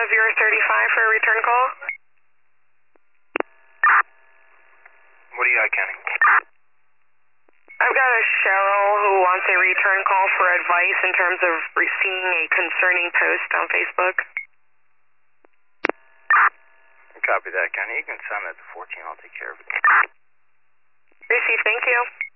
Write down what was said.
035 for a return call. What do you got, Kenny? I've got a Cheryl who wants a return call for advice in terms of seeing a concerning post on Facebook. Copy that, Kenny. You can send that to 14. I'll take care of it. Received, thank you.